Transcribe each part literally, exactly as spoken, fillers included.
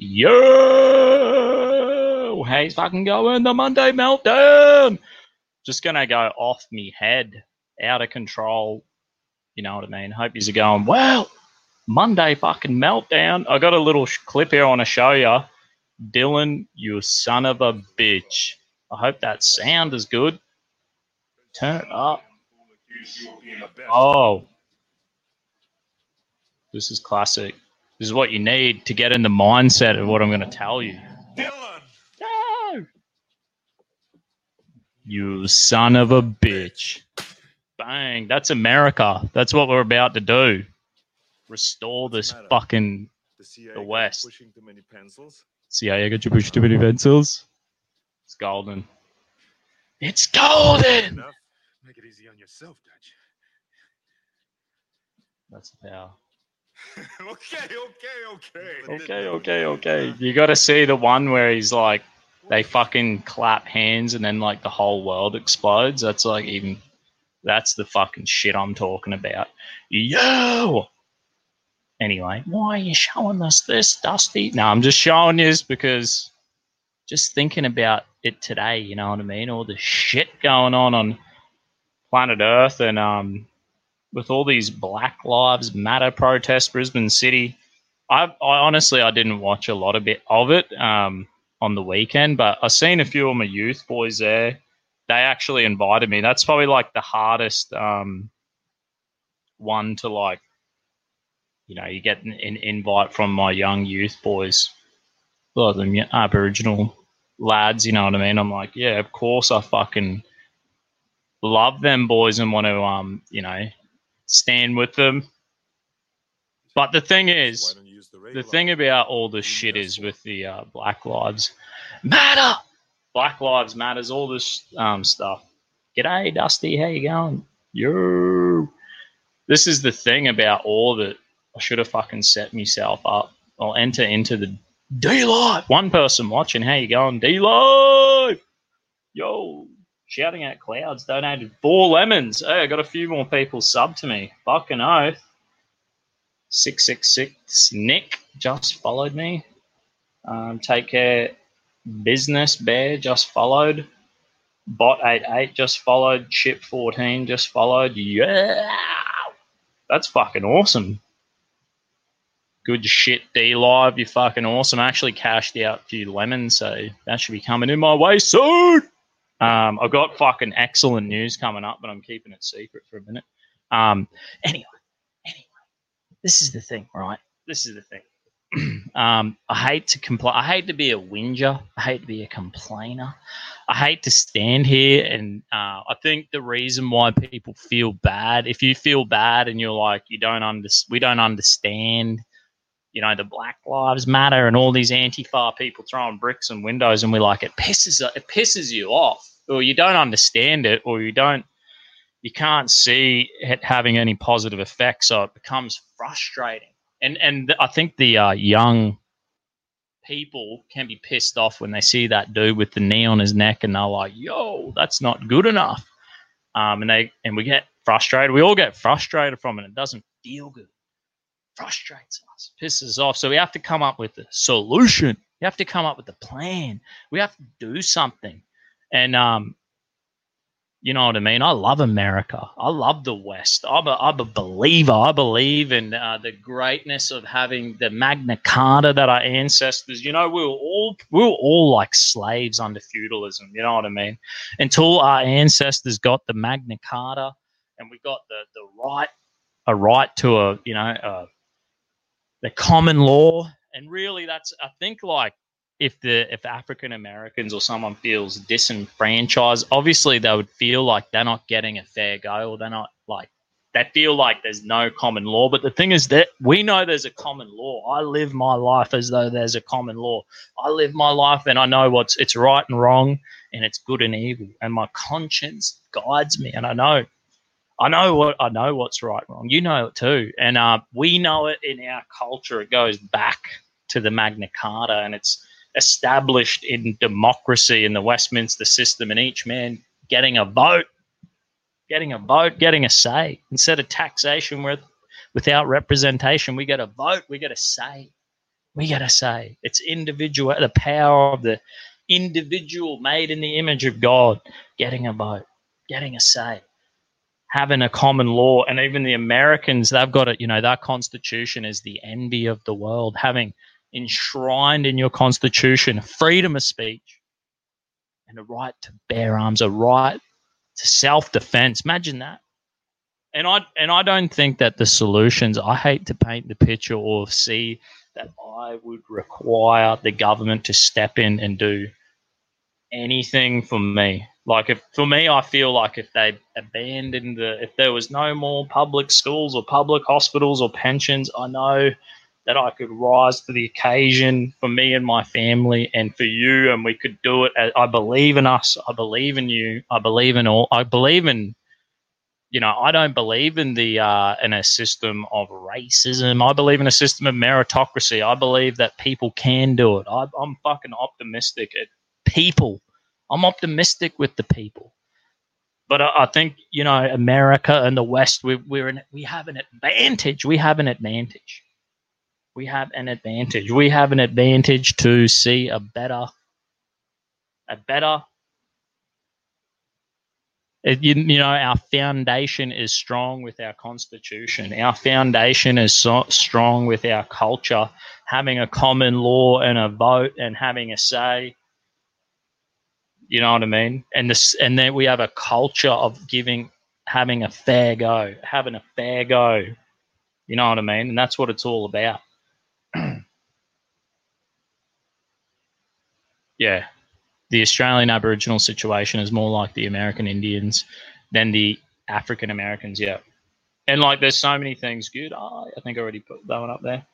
Yo, how's fucking going? The Monday meltdown. Just gonna go off me head, out of control. You know what I mean? Hope you're going, well, Monday fucking meltdown. I got a little sh- clip here I want to show you. Dylan, you son of a bitch. I hope that sound is good. Turn it up. Oh. This is classic. This is what you need to get in the mindset of what I'm going to tell you. Dylan! No! You son of a bitch. Bang. That's America. That's what we're about to do. Restore this fucking The, the West. Pushing too many pencils? C I A got you pushing too many pencils? It's golden. It's golden! Make it easy on yourself, Dutch. That's the power. okay, okay, okay. Okay, okay, okay. You got to see the one where he's like, they fucking clap hands and then like the whole world explodes. That's like even, that's the fucking shit I'm talking about. Yo! Anyway, why are you showing us this, Dusty? No, I'm just showing this because just thinking about it today, you know what I mean? All the shit going on on planet Earth and um, with all these Black Lives Matter protests, Brisbane City. I, I honestly, I didn't watch a lot of bit of it um, on the weekend, but I seen a few of my youth boys there. They actually invited me. That's probably like the hardest um, one to like, you know, you get an, an invite from my young youth boys, a lot of them Aboriginal lads, you know what I mean? I'm like, yeah, of course I fucking love them boys and want to, um, you know, stand with them. But the thing is, the, the thing about all this shit is with the uh, Black Lives Matter, Black Lives Matters, all this um, stuff. G'day, Dusty, how you going? Yo. This is the thing about all of it. I should have fucking set myself up. I'll enter into the D-Live. One person watching, how you going? D-Live! Yo. Shouting at clouds, donated four lemons. Hey, I got a few more people sub to me. Fucking oath. six six six Nick just followed me. Um, take care. Business Bear just followed. Bot eighty-eight just followed. Chip fourteen just followed. Yeah. That's fucking awesome. Good shit, D-Live. You're fucking awesome. I actually cashed out a few lemons, so that should be coming in my way soon. Um, I've got fucking excellent news coming up, but I'm keeping it secret for a minute. Um, anyway, anyway, this is the thing, right? This is the thing. um, I hate to complain. I hate to be a whinger. I hate to be a complainer. I hate to stand here and uh, I think the reason why people feel bad, if you feel bad and you're like, you don't under, we don't understand, you know, the Black Lives Matter and all these Antifa people throwing bricks and windows, and we're like, it pisses, it pisses you off, or you don't understand it, or you don't, you can't see it having any positive effects, so it becomes frustrating. And and I think the uh, young people can be pissed off when they see that dude with the knee on his neck, and they're like, "Yo, that's not good enough." Um, and they and we get frustrated. We all get frustrated from it. It doesn't feel good. Frustrates us, pisses off. So we have to come up with a solution. We have to come up with a plan. We have to do something. And um, you know what I mean? I love America. I love the West. I'm a, I'm a believer. I believe in uh, the greatness of having the Magna Carta that our ancestors, you know, we were all we were all like slaves under feudalism. You know what I mean? Until our ancestors got the Magna Carta and we got the the right a right to a you know a, the common law. And really, that's I think like. If the if African Americans or someone feels disenfranchised, obviously they would feel like they're not getting a fair go, or they're not like they feel like there's no common law. But the thing is that we know there's a common law. I live my life as though there's a common law. I live my life and I know what's it's right and wrong, and it's good and evil, and my conscience guides me, and I know. I know what I know what's right and wrong. You know it too, and uh, we know it in our culture. It goes back to the Magna Carta, and it's established in democracy in the Westminster system, and each man getting a vote, getting a vote, getting a say. Instead of taxation with, without representation, we get a vote, we get a say. We got to say it's individual, the power of the individual made in the image of God, getting a vote, getting a say, having a common law. And even the Americans, they've got it, you know, that constitution is the envy of the world, having enshrined in your constitution freedom of speech and a right to bear arms, a right to self-defense. Imagine that. And I and I don't think that the solutions, I hate to paint the picture or see that I would require the government to step in and do anything for me. Like if for me, I feel like if they abandoned the, if there was no more public schools or public hospitals or pensions, I know that I could rise to the occasion for me and my family and for you, and we could do it. I believe in us. I believe in you. I believe in all. I believe in. You know, I don't believe in the uh, in a system of racism. I believe in a system of meritocracy. I believe that people can do it. I, I'm fucking optimistic at people. I'm optimistic with the people. But I, I think, you know, America and the West, we, we're in, we have an advantage. We have an advantage. We have an advantage. We have an advantage to see a better, a better. It, you, you know, our foundation is strong with our constitution. Our foundation is so strong with our culture, having a common law and a vote and having a say. You know what I mean? And this, and then we have a culture of giving, having a fair go, having a fair go. You know what I mean? And that's what it's all about. Yeah. The Australian Aboriginal situation is more like the American Indians than the African Americans, yeah. And, like, there's so many things good. Oh, I think I already put that one up there.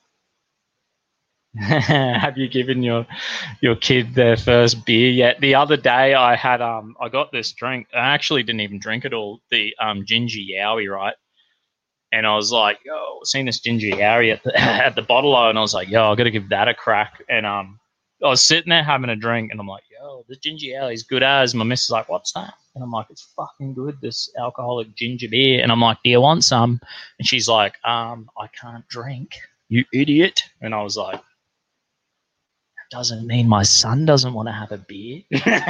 Have you given your your kid their first beer yet? The other day I had, um, I got this drink. I actually didn't even drink it all, the um, ginger yowie, right? And I was like, yo, seen this ginger yowie at the, at the bottle, and I was like, yo, I got to give that a crack. And um, I was sitting there having a drink, and I'm like, yo, this ginger ale is good as. My missus is like, what's that? And I'm like, it's fucking good, this alcoholic ginger beer. And I'm like, do you want some? And she's like, um, I can't drink, you idiot. And I was like, that doesn't mean my son doesn't want to have a beer.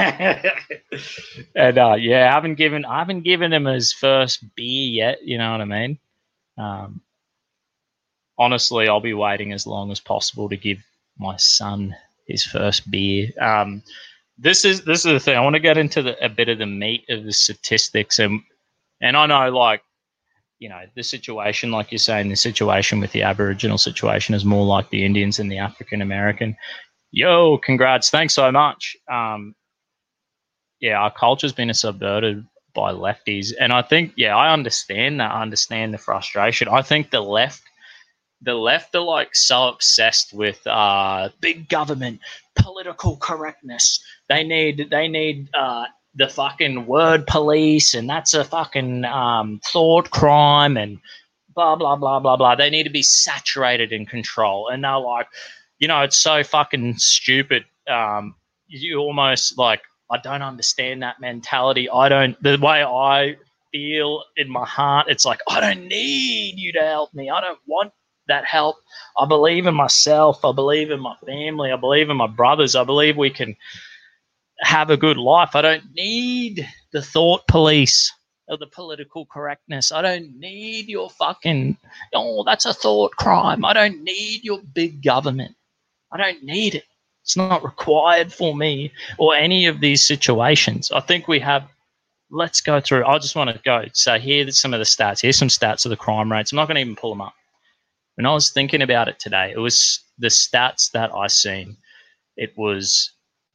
And uh, yeah, I haven't given, I haven't given him his first beer yet. You know what I mean? Um, honestly, I'll be waiting as long as possible to give my son his first beer. Um, this is this is the thing. I want to get into the, a bit of the meat of the statistics, and and I know, like, you know, the situation, like you're saying, the situation with the Aboriginal situation is more like the Indians and the African American. Yo, congrats! Thanks so much. Um, yeah, our culture's been subverted by lefties, and I think, yeah, I understand that. I understand the frustration. I think the left. The left are like so obsessed with uh, big government, political correctness. They need they need uh, the fucking word police, and that's a fucking um, thought crime, and blah blah blah blah blah. They need to be saturated in control, and they're like, you know, it's so fucking stupid. Um, you almost like, I don't understand that mentality. I don't. The way I feel in my heart, it's like, I don't need you to help me. I don't want that help. I believe in myself. I believe in my family. I believe in my brothers. I believe we can have a good life. I don't need the thought police or the political correctness. I don't need your fucking, oh, that's a thought crime. I don't need your big government. I don't need it. It's not required for me or any of these situations. I think we have, let's go through. I just want to go. So here's some of the stats. Here's some stats of the crime rates. I'm not going to even pull them up. When I was thinking about it today, it was the stats that I seen. It was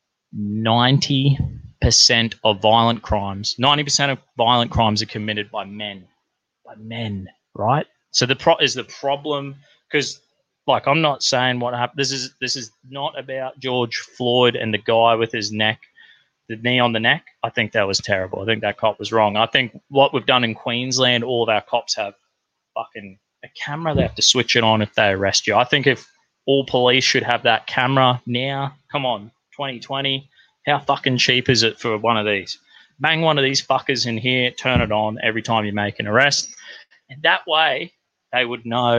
ninety percent of violent crimes, ninety percent of violent crimes are committed by men, by men, right? So the pro is the problem, because, like, I'm not saying what happened. This is this is not about George Floyd and the guy with his neck, the knee on the neck. I think that was terrible. I think that cop was wrong. I think what we've done in Queensland, all of our cops have fucking a camera. They have to switch it on if they arrest you. I think if all police should have that camera now. Come on, twenty twenty. How fucking cheap is it for one of these? Bang one of these fuckers in here, turn it on every time you make an arrest. And that way they would know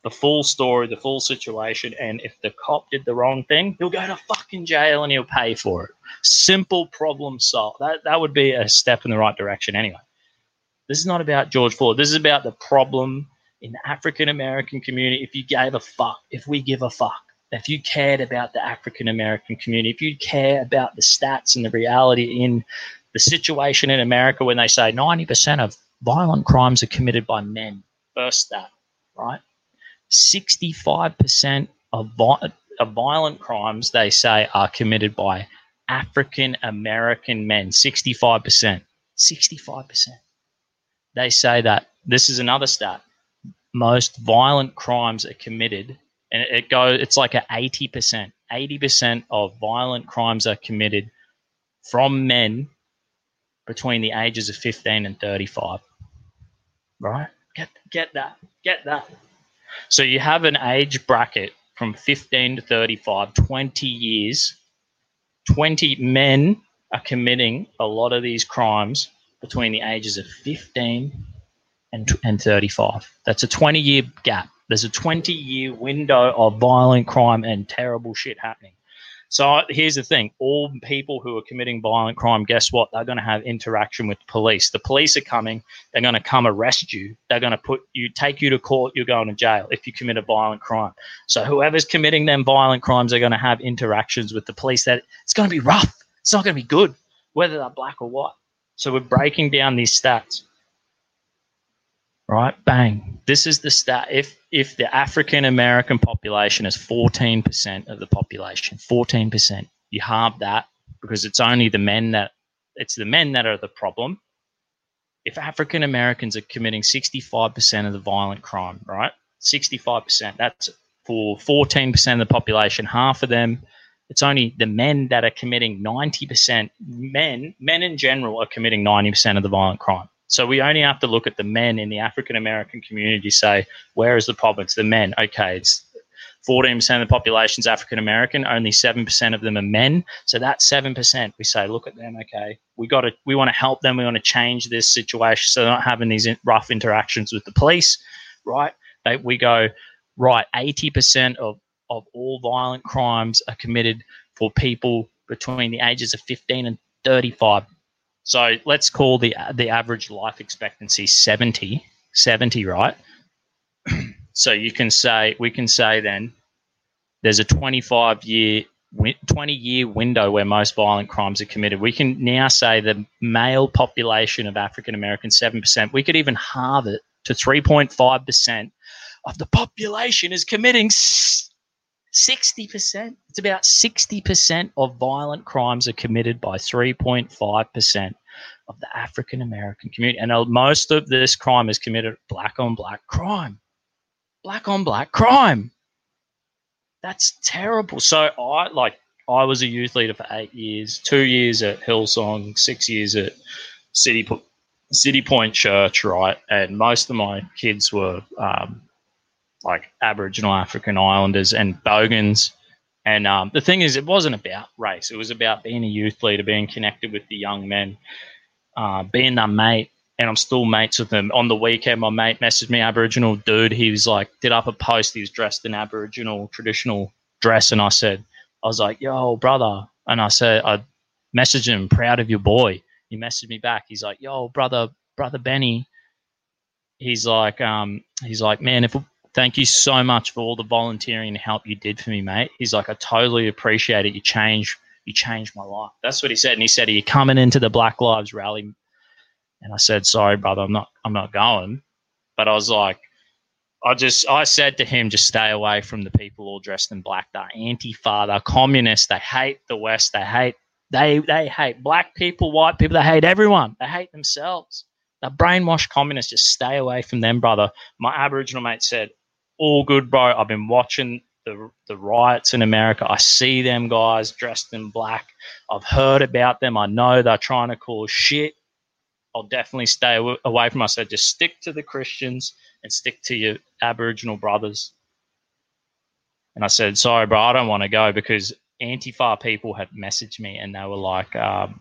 the full story, the full situation, and if the cop did the wrong thing, he'll go to fucking jail and he'll pay for it. Simple problem solved. That that would be a step in the right direction anyway. This is not about George Floyd. This is about the problem in the African American community. If you gave a fuck, if we give a fuck, if you cared about the African American community, if you care about the stats and the reality in the situation in America when they say ninety percent of violent crimes are committed by men, first stat, right? sixty-five percent of, vi- of violent crimes, they say, are committed by African American men. sixty-five percent. sixty-five percent. They say that, this is another stat, most violent crimes are committed, and it goes, it's like a eighty percent. eighty percent of violent crimes are committed from men between the ages of fifteen and thirty-five. Right? Get, get that. Get that. So you have an age bracket from fifteen to thirty-five, twenty years. twenty men are committing a lot of these crimes between the ages of fifteen and, and thirty-five. That's a twenty-year gap. There's a twenty-year window of violent crime and terrible shit happening. So here's the thing. All people who are committing violent crime, guess what? They're going to have interaction with police. The police are coming. They're going to come arrest you. They're going to put you, take you to court. You're going to jail if you commit a violent crime. So whoever's committing them violent crimes are going to have interactions with the police. That it's going to be rough. It's not going to be good, whether they're black or white. So we're breaking down these stats. Right? Bang. This is the stat. If if the African American population is fourteen percent of the population, fourteen percent, you halve that because it's only the men that it's the men that are the problem. If African Americans are committing sixty-five percent of the violent crime, right? sixty-five percent, that's for fourteen percent of the population, half of them, it's only the men that are committing ninety percent. Men, men in general are committing ninety percent of the violent crime. So we only have to look at the men in the African American community, say, where is the problem? It's the men. Okay, it's fourteen percent of the population is African American, only seven percent of them are men. So that seven percent, we say, look at them, okay, we got to, we want to help them, we want to change this situation so they're not having these rough interactions with the police, right? They, we go, right, eighty percent of, of all violent crimes are committed for people between the ages of fifteen and thirty-five. So let's call the the average life expectancy seventy, seventy, right? So you can say, we can say then there's a twenty-five year, twenty year window where most violent crimes are committed. We can now say the male population of African Americans, seven percent. We could even halve it to three point five percent of the population is committing sixty percent. It's about sixty percent of violent crimes are committed by three point five percent of the African American community. And most of this crime is committed black on black crime. Black on black crime. That's terrible. So I like I was a youth leader for eight years, two years at Hillsong, six years at City City Point Church, right? And most of my kids were um, like Aboriginal African Islanders and Bogans. And um, the thing is, it wasn't about race. It was about being a youth leader, being connected with the young men, uh, being their mate. And I'm still mates with them. On the weekend, my mate messaged me, Aboriginal dude. He was like, did up a post. He was dressed in Aboriginal traditional dress. And I said, I was like, yo, brother. And I said, I messaged him, proud of your boy. He messaged me back. He's like, yo, brother, brother Benny. He's like, um, he's like, man, if thank you so much for all the volunteering and help you did for me, mate. He's like, I totally appreciate it. You changed, you changed my life. That's what he said. And he said, are you coming into the Black Lives Rally? And I said, sorry, brother, I'm not, I'm not going. But I was like, I just, I said to him, just stay away from the people all dressed in black. They're Antifa, they're communists. They hate the West. They hate, they, they hate black people, white people. They hate everyone. They hate themselves. They're brainwashed communists. Just stay away from them, brother. My Aboriginal mate said, all good, bro. I've been watching the the riots in America. I see them guys dressed in black. I've heard about them. I know they're trying to cause shit. I'll definitely stay away from us. So just stick to the Christians and stick to your Aboriginal brothers. And I said, sorry, bro, I don't want to go because Antifa people had messaged me and they were like, um,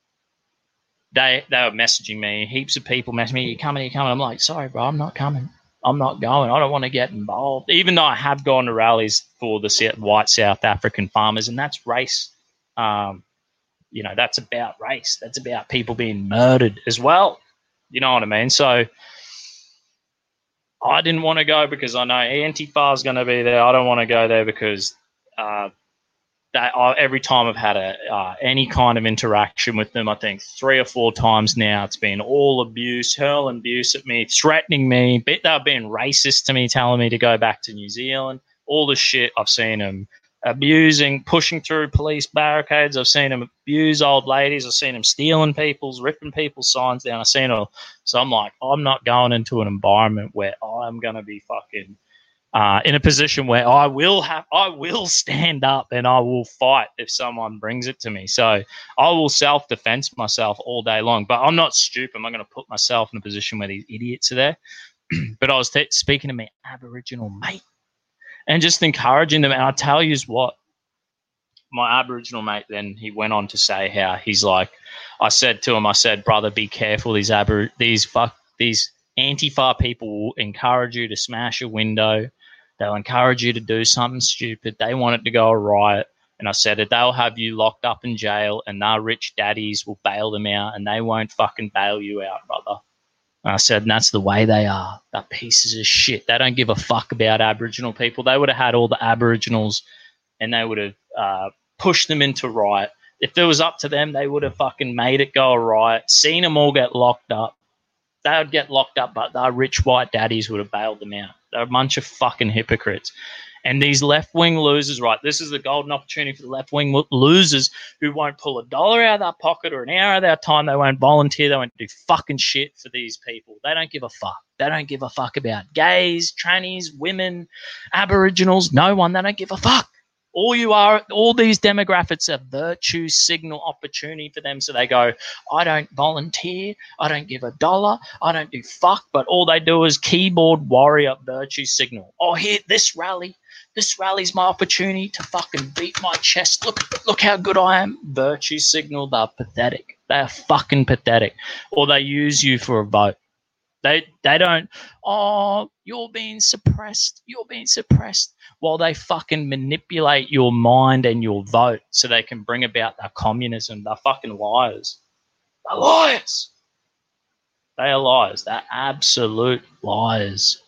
they they were messaging me. Heaps of people messaging me, you coming, you coming? I'm like, sorry, bro, I'm not coming. I'm not going. I don't want to get involved. Even though I have gone to rallies for the white South African farmers, and that's race. Um, you know, that's about race. That's about people being murdered as well. You know what I mean? So I didn't want to go because I know Antifa is going to be there. I don't want to go there because uh, that I, every time I've had a uh, any kind of interaction with them, I think three or four times now, it's been all abuse, hurl abuse at me, threatening me. They're being racist to me, telling me to go back to New Zealand. All the shit I've seen them abusing, pushing through police barricades. I've seen them abuse old ladies. I've seen them stealing people's, ripping people's signs down. I've seen it all. So I'm like, I'm not going into an environment where I'm going to be fucking uh, in a position where I will have, I will stand up and I will fight if someone brings it to me. So I will self-defense myself all day long. But I'm not stupid. I'm not going to put myself in a position where these idiots are there. But I was t- speaking to my Aboriginal mate and just encouraging them. And I tell you what, my Aboriginal mate, then he went on to say how he's like, I said to him, I said, brother, be careful. These Abor- these fuck these Antifa people will encourage you to smash a window. They'll encourage you to do something stupid. They want it to go a riot. And I said that they'll have you locked up in jail and their rich daddies will bail them out and they won't fucking bail you out, brother. And I said, and that's the way they are. They're pieces of shit. They don't give a fuck about Aboriginal people. They would have had all the Aboriginals and they would have uh, pushed them into riot. If it was up to them, they would have fucking made it go a riot, seen them all get locked up. They would get locked up, but their rich white daddies would have bailed them out. They're a bunch of fucking hypocrites. And these left-wing losers, right, this is the golden opportunity for the left-wing losers who won't pull a dollar out of their pocket or an hour of their time. They won't volunteer. They won't do fucking shit for these people. They don't give a fuck. They don't give a fuck about gays, trannies, women, Aboriginals, no one. They don't give a fuck. All you are, all these demographics are virtue signal opportunity for them. So they go, I don't volunteer, I don't give a dollar, I don't do fuck, but all they do is keyboard warrior virtue signal. Oh, here, this rally, this rally's my opportunity to fucking beat my chest. Look, look how good I am. Virtue signal, they're pathetic. They're fucking pathetic. Or they use you for a vote. They they don't, oh, you're being suppressed, you're being suppressed, while they fucking manipulate your mind and your vote so they can bring about their communism. They're fucking liars. They're liars. They are liars. They're absolute liars.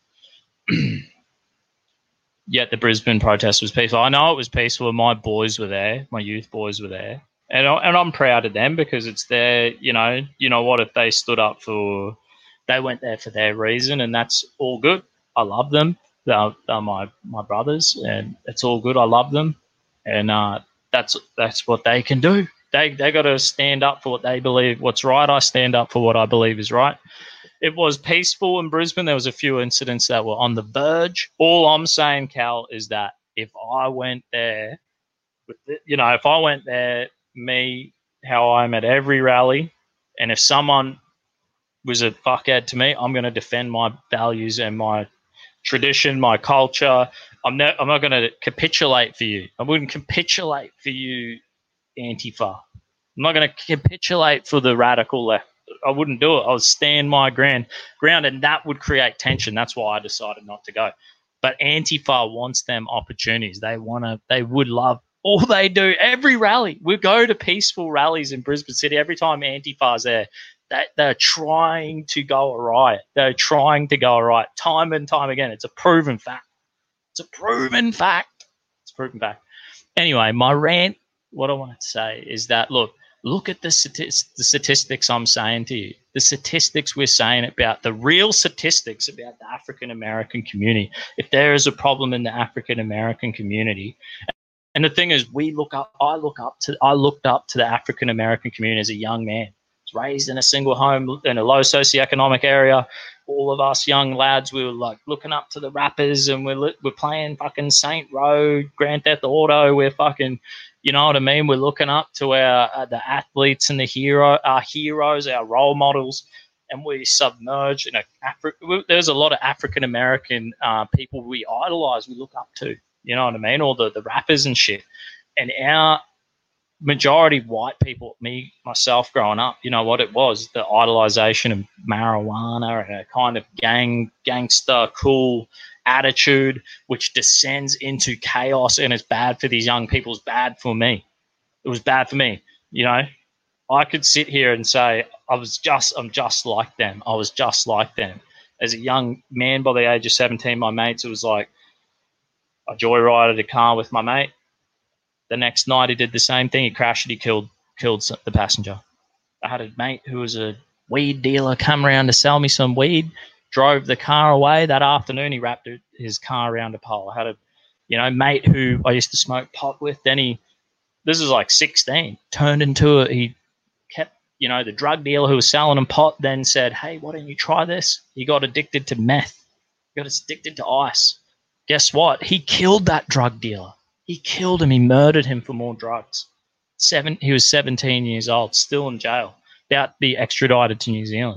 Yet the Brisbane protest was peaceful. I know it was peaceful. My boys were there. My youth boys were there. And, I, and I'm proud of them because it's their, you know, you know what, if they stood up for... They went there for their reason, and that's all good. I love them. They're, they're my, my brothers, and it's all good. I love them, and uh, that's that's what they can do. They they got to stand up for what they believe what's right. I stand up for what I believe is right. It was peaceful in Brisbane. There was a few incidents that were on the verge. All I'm saying, Cal, is that if I went there, with the, you know, if I went there, me, how I'm at every rally, and if someone was a fuckhead to me, I'm going to defend my values and my tradition, my culture. I'm not, I'm not going to capitulate for you. I wouldn't capitulate for you, Antifa. I'm not going to capitulate for the radical left. I wouldn't do it. I would stand my ground, ground, and that would create tension. That's why I decided not to go. But Antifa wants them opportunities. They want to. They would love. All they do, every rally, we go to peaceful rallies in Brisbane City. Every time Antifa's there, They, they're trying to go a riot. They're trying to go a riot time and time again. It's a proven fact. It's a proven fact. It's a proven fact. Anyway, my rant, what I wanted to say is that, look, look at the, stati- the statistics I'm saying to you. The statistics we're saying about, the real statistics about the African-American community. If there is a problem in the African-American community, and the thing is, we look up, I look up to, I looked up to the African-American community as a young man. Raised in a single home in a low socioeconomic area. All of us young lads, we were like looking up to the rappers, and we're we're playing fucking Saint Row, Grand Theft Auto. We're fucking, you know what I mean? We're looking up to our uh, the athletes and the hero, our heroes, our role models, and we submerge in a Afri- There's a lot of African American uh, people we idolize, we look up to. You know what I mean? All the the rappers and shit, and our majority white people, me, myself growing up, you know what it was, the idolization of marijuana and a kind of gang, gangster, cool attitude, which descends into chaos and is bad for these young people, is bad for me. It was bad for me, you know. I could sit here and say I was just, I'm just like them. I was just like them. As a young man by the age of seventeen, my mates, it was like I joyrided a car with my mate. The next night he did the same thing. He crashed it. He killed killed the passenger. I had a mate who was a weed dealer come around to sell me some weed, drove the car away. That afternoon he wrapped his car around a pole. I had a, you know, mate who I used to smoke pot with. Then he, this was like sixteen, turned into a, he kept, you know, the drug dealer who was selling him pot then said, hey, why don't you try this? He got addicted to meth. He got addicted to ice. Guess what? He killed that drug dealer. He killed him. He murdered him for more drugs. Seven. He was seventeen years old, still in jail, about to be extradited to New Zealand.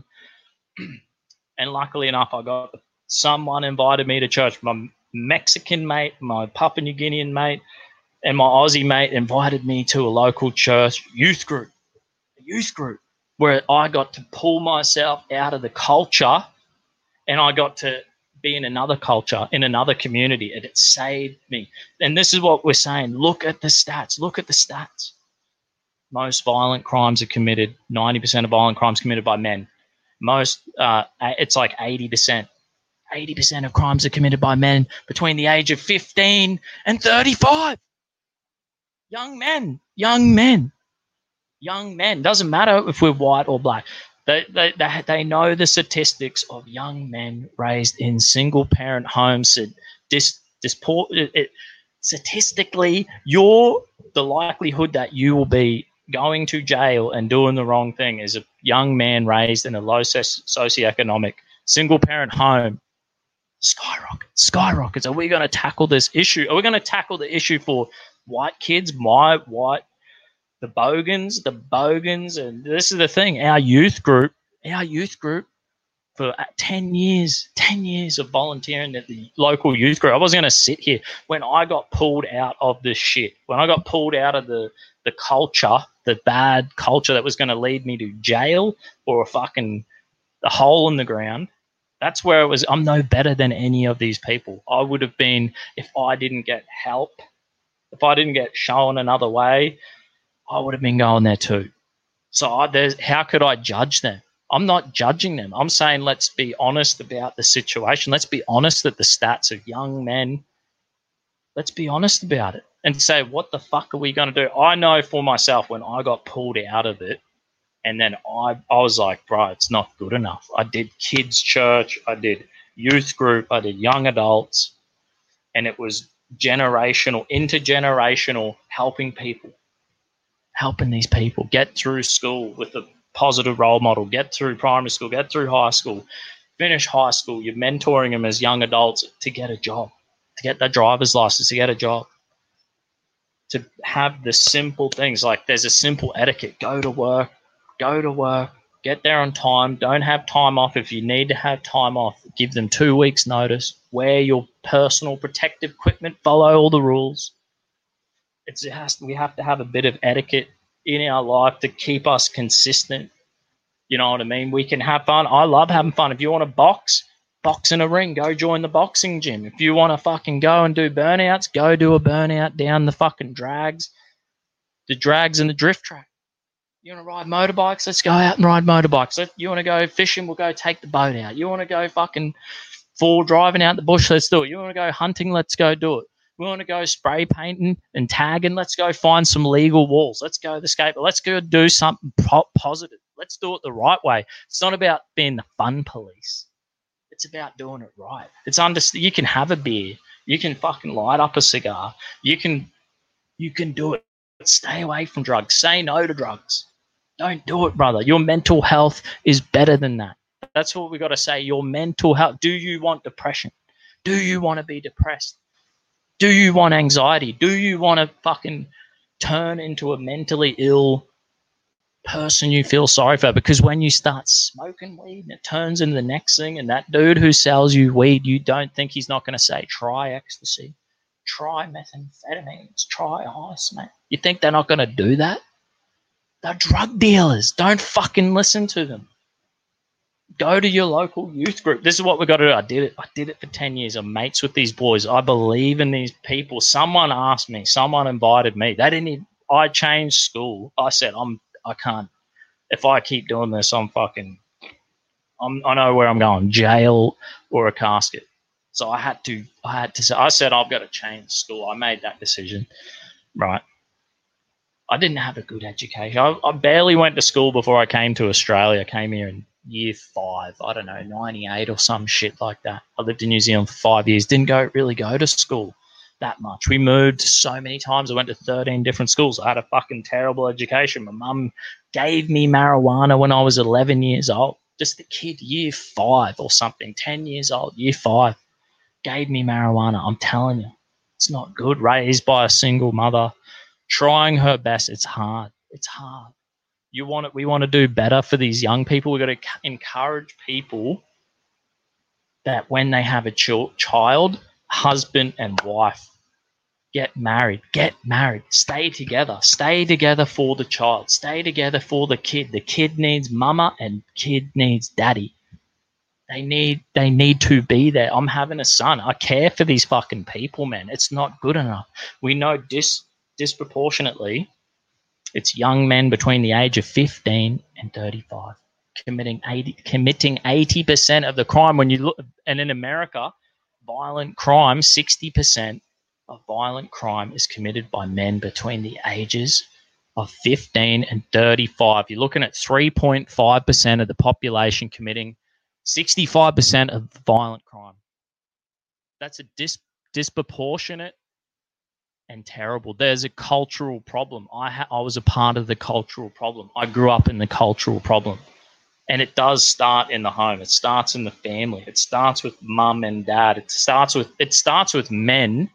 And luckily enough, I got someone invited me to church. My Mexican mate, my Papua New Guinean mate, and my Aussie mate invited me to a local church youth group, a youth group where I got to pull myself out of the culture and I got to be in another culture, in another community, and it saved me. And this is what we're saying. Look at the stats. Look at the stats. Most violent crimes are committed, ninety percent of violent crimes committed by men. Most, uh, it's like eighty percent. eighty percent of crimes are committed by men between the age of fifteen and thirty-five. Young men, young men, young men. Doesn't matter if we're white or black. They, they, they, they know the statistics of young men raised in single-parent homes. Dis, dispor, it, it, statistically, you're, the likelihood that you will be going to jail and doing the wrong thing as a young man raised in a low socioeconomic single-parent home skyrockets. Skyrockets. Are we going to tackle this issue? Are we going to tackle the issue for white kids, my white The Bogans, the Bogans, and this is the thing, our youth group, our youth group for ten years, ten years of volunteering at the local youth group. I wasn't going to sit here. When I got pulled out of the shit, when I got pulled out of the, the culture, the bad culture that was going to lead me to jail or a fucking a hole in the ground, that's where it was. I'm no better than any of these people. I would have been, if I didn't get help, if I didn't get shown another way, I would have been going there too. So I, there's, how could I judge them? I'm not judging them. I'm saying let's be honest about the situation. Let's be honest that the stats of young men, let's be honest about it and say, what the fuck are we going to do? I know for myself when I got pulled out of it and then I, I was like, bro, it's not good enough. I did kids church. I did youth group. I did young adults. And it was generational, intergenerational, helping people. Helping these people get through school with a positive role model, get through primary school, get through high school, finish high school. You're mentoring them as young adults to get a job, to get their driver's license, to get a job, to have the simple things. Like there's a simple etiquette. Go to work, go to work, get there on time. Don't have time off. If you need to have time off, give them two weeks notice. Wear your personal protective equipment. Follow all the rules. It's, it has to, we have to have a bit of etiquette in our life to keep us consistent. You know what I mean? We can have fun. I love having fun. If you want to box, box in a ring, go join the boxing gym. If you want to fucking go and do burnouts, go do a burnout down the fucking drags, the drags and the drift track. You want to ride motorbikes? Let's go out and ride motorbikes. If you want to go fishing? We'll go take the boat out. You want to go fucking four driving out the bush? Let's do it. You want to go hunting? Let's go do it. We want to go spray painting and tagging. Let's go find some legal walls. Let's go the skateboard. Let's go do something po- positive. Let's do it the right way. It's not about being the fun police. It's about doing it right. It's under. You can have a beer. You can fucking light up a cigar. You can, you can do it. But stay away from drugs. Say no to drugs. Don't do it, brother. Your mental health is better than that. That's what we got to say. Your mental health. Do you want depression? Do you want to be depressed? Do you want anxiety? Do you want to fucking turn into a mentally ill person you feel sorry for? Because when you start smoking weed and it turns into the next thing, and that dude who sells you weed, you don't think he's not going to say, try ecstasy, try methamphetamines, try ice, mate. You think they're not going to do that? They're drug dealers. Don't fucking listen to them. Go to your local youth group. This is what we got to do. I did it. I did it for ten years. I'm mates with these boys. I believe in these people. Someone asked me. Someone invited me. They didn't even, I changed school. I said, I'm, I can't. If I keep doing this, I'm fucking, I'm, I know where I'm going, jail or a casket. So I had to, I had to say, I said, I've got to change school. I made that decision, right? I didn't have a good education. I, I barely went to school before I came to Australia. I came here in year five, I don't know, ninety-eight or some shit like that. I lived in New Zealand for five years. Didn't go really go to school that much. We moved so many times. I went to thirteen different schools. I had a fucking terrible education. My mum gave me marijuana when I was eleven years old. Just a kid, year five or something, ten years old, year five, gave me marijuana. I'm telling you, it's not good. Raised by a single mother, trying her best. It's hard. It's hard. You want it, we want to do better for these young people. We've got to encourage people that when they have a ch- child, husband and wife, get married. Get married. Stay together. Stay together for the child. Stay together for the kid. The kid needs mama and kid needs daddy. They need they need to be there. I'm having a son. I care for these fucking people, man. It's not good enough. We know dis, disproportionately it's young men between the age of fifteen and thirty-five committing eighty committing eighty percent of the crime. When you look, and in America, violent crime, sixty percent of violent crime is committed by men between the ages of fifteen and thirty-five. You're looking at three point five percent of the population committing sixty-five percent of violent crime. That's a dis- disproportionate and terrible. There's a cultural problem. I ha- I was a part of the cultural problem. I grew up in the cultural problem. And it does start in the home. It starts in the family. It starts with mum and dad. It starts with it starts with men.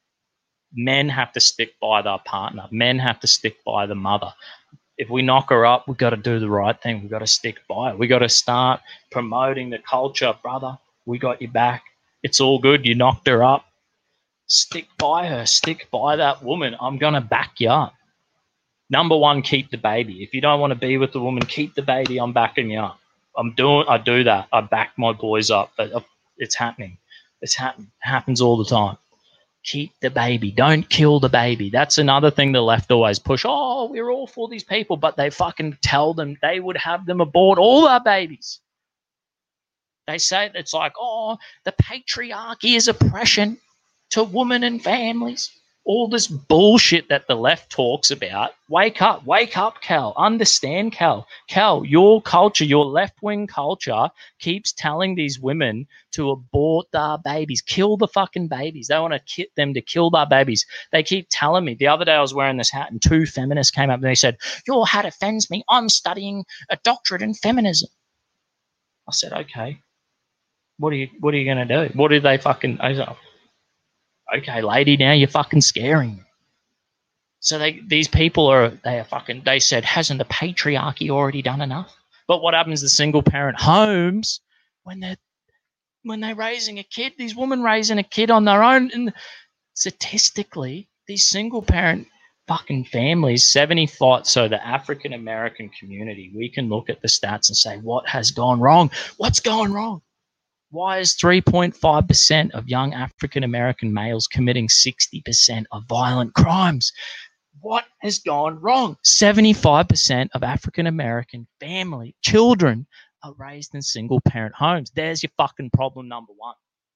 Men have to stick by their partner. Men have to stick by the mother. If we knock her up, we've got to do the right thing. We've got to stick by it. We've got to start promoting the culture. Brother, we got your back. It's all good. You knocked her up. Stick by her. Stick by that woman. I'm going to back you up. Number one, keep the baby. If you don't want to be with the woman, keep the baby. I'm backing you up. I'm doing, I do that. I back my boys up. But it's happening. It's happening. It happens all the time. Keep the baby. Don't kill the baby. That's another thing the left always push. Oh, we're all for these people, but they fucking tell them they would have them abort all our babies. They say it's like, oh, the patriarchy is oppression to women and families. All this bullshit that the left talks about. Wake up. Wake up, Cal. Understand, Cal. Cal, your culture, your left-wing culture keeps telling these women to abort their babies. Kill the fucking babies. They want to kit them to kill their babies. They keep telling me. The other day I was wearing this hat and two feminists came up and they said, your hat offends me. I'm studying a doctorate in feminism. I said, okay. What are you, what are you going to do? What do they fucking... I said, okay, lady, now you're fucking scaring me. So they, these people are, they are fucking, they said, hasn't the patriarchy already done enough? But what happens to single parent homes when they're, when they're raising a kid, these women raising a kid on their own, and statistically, these single parent fucking families, seventy-five, so the African American community, we can look at the stats and say, what has gone wrong? What's gone wrong? Why is three point five percent of young African-American males committing sixty percent of violent crimes? What has gone wrong? seventy-five percent of African-American family children are raised in single-parent homes. There's your fucking problem number one.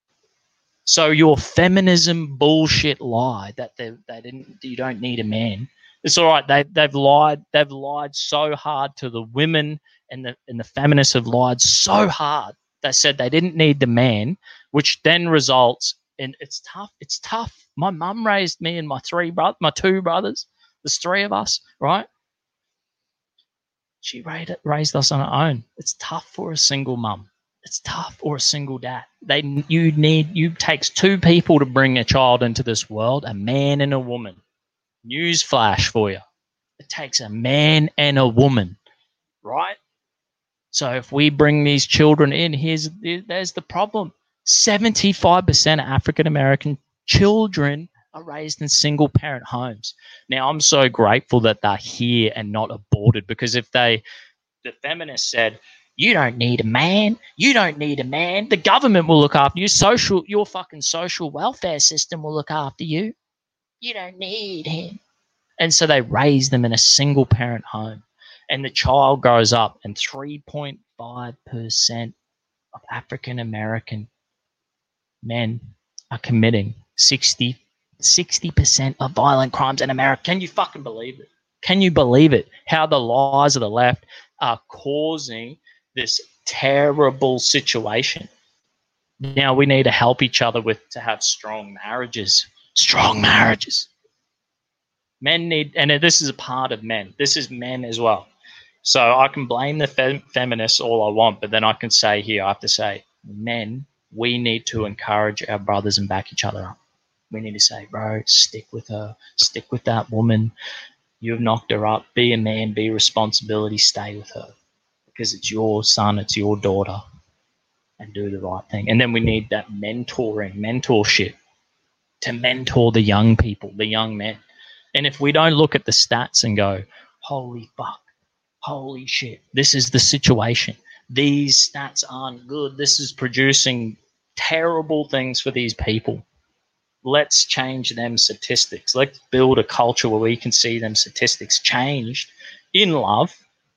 So your feminism bullshit lie that they, they didn't, you don't need a man. It's all right. They, they've lied. They've lied so hard to the women, and the, and the feminists have lied so hard. They said they didn't need the man, which then results in, it's tough. It's tough. My mum raised me and my three brothers, my two brothers. There's three of us, right? She raised, raised us on her own. It's tough for a single mum. It's tough, or a single dad. They, you need, you takes two people to bring a child into this world, a man and a woman. Newsflash for you. It takes a man and a woman, right? So if we bring these children in, here's there's the problem. seventy-five percent of African-American children are raised in single parent homes. Now, I'm so grateful that they're here and not aborted, because if they, the feminists said, you don't need a man, you don't need a man, the government will look after you, social, your fucking social welfare system will look after you. You don't need him. And so they raise them in a single parent home. And the child grows up, and three point five percent of African American men are committing sixty, sixty percent of violent crimes in America. Can you fucking believe it? Can you believe it? How the lies of the left are causing this terrible situation. Now we need to help each other with to have strong marriages. Strong marriages. Men need, and this is a part of men. This is men as well. So I can blame the fem- feminists all I want, but then I can say here, I have to say, men, we need to encourage our brothers and back each other up. We need to say, bro, stick with her, stick with that woman. You've knocked her up. Be a man, be responsibility, stay with her. Because it's your son, it's your daughter, and do the right thing. And then we need that mentoring, mentorship to mentor the young people, the young men. And if we don't look at the stats and go, holy fuck, holy shit, this is the situation. These stats aren't good. This is producing terrible things for these people. Let's change them statistics. Let's build a culture where we can see them statistics changed in love,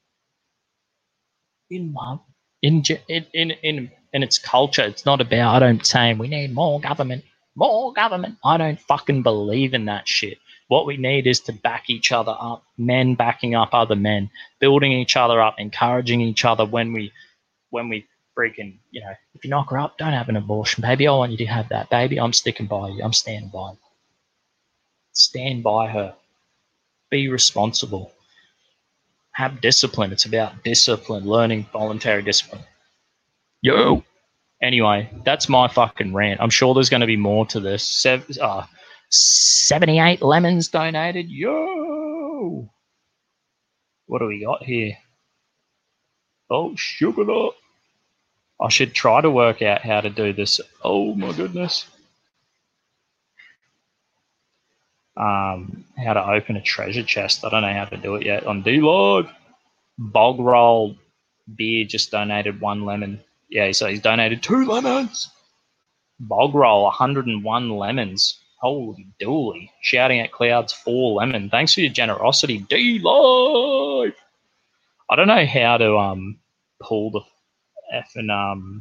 in love, in in in in, in its culture. It's not about, I don't say we need more government, more government. I don't fucking believe in that shit. What we need is to back each other up, men backing up other men, building each other up, encouraging each other when we, when we freaking, you know, if you knock her up, don't have an abortion, baby. I want you to have that, baby. I'm sticking by you. I'm standing by you. Stand by her. Be responsible. Have discipline. It's about discipline, learning voluntary discipline. Yo. Anyway, that's my fucking rant. I'm sure there's going to be more to this. Seven, uh, seventy-eight lemons donated. Yo. What do we got here? Oh, sugar. I should try to work out how to do this. Oh, my goodness. Um, how to open a treasure chest. I don't know how to do it yet on D-Live. Bog Roll Beer just donated one lemon. Yeah, so he's donated two lemons. Bog Roll, one hundred one lemons. Holy dooly. Shouting at clouds, four lemon. Thanks for your generosity, D-Live. I don't know how to um pull the effing, um,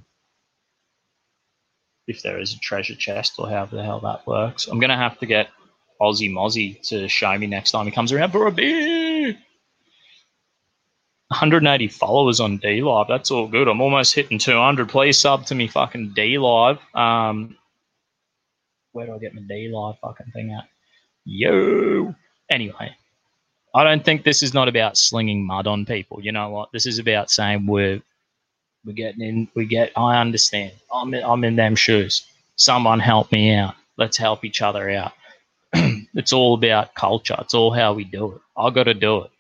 if there is a treasure chest or however the hell that works. I'm going to have to get Aussie Mozzie to show me next time he comes around for a beer. one hundred eighty followers on D-Live. That's all good. I'm almost hitting two hundred. Please sub to me fucking D-Live. Um, where do I get my D-Live fucking thing at? Yo. Anyway, I don't think this is not about slinging mud on people. You know what? This is about saying we're we're getting in. We get. I understand. I'm in, I'm in them shoes. Someone help me out. Let's help each other out. It's all about culture. It's all how we do it. I got to do it.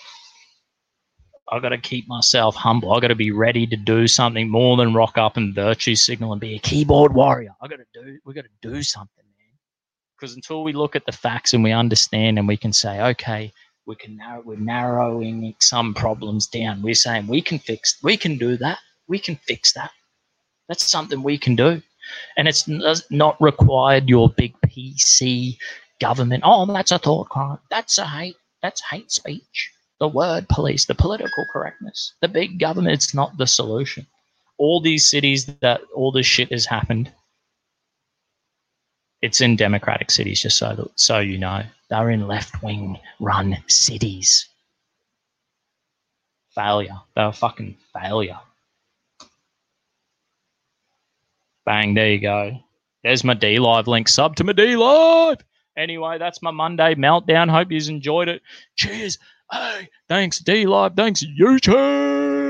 I got to keep myself humble. I got to be ready to do something more than rock up and virtue signal and be a keyboard warrior. I got to do. We got to do something, man. Because until we look at the facts and we understand and we can say, okay, we can narrow. We're narrowing some problems down. We're saying we can fix. We can do that. We can fix that. That's something we can do, and it's not required your big P C government. Oh, that's a thought crime. That's a hate. That's hate speech. The word police, the political correctness, the big government, it's not the solution. All these cities that all this shit has happened, it's in democratic cities, just so that, so you know. They're in left-wing run cities. Failure. They're a fucking failure. Bang, there you go. There's my D-Live link. Sub to my D-Live. Anyway, that's my Monday meltdown. Hope you enjoyed it. Cheers. Hey, thanks D-Live. Thanks YouTube.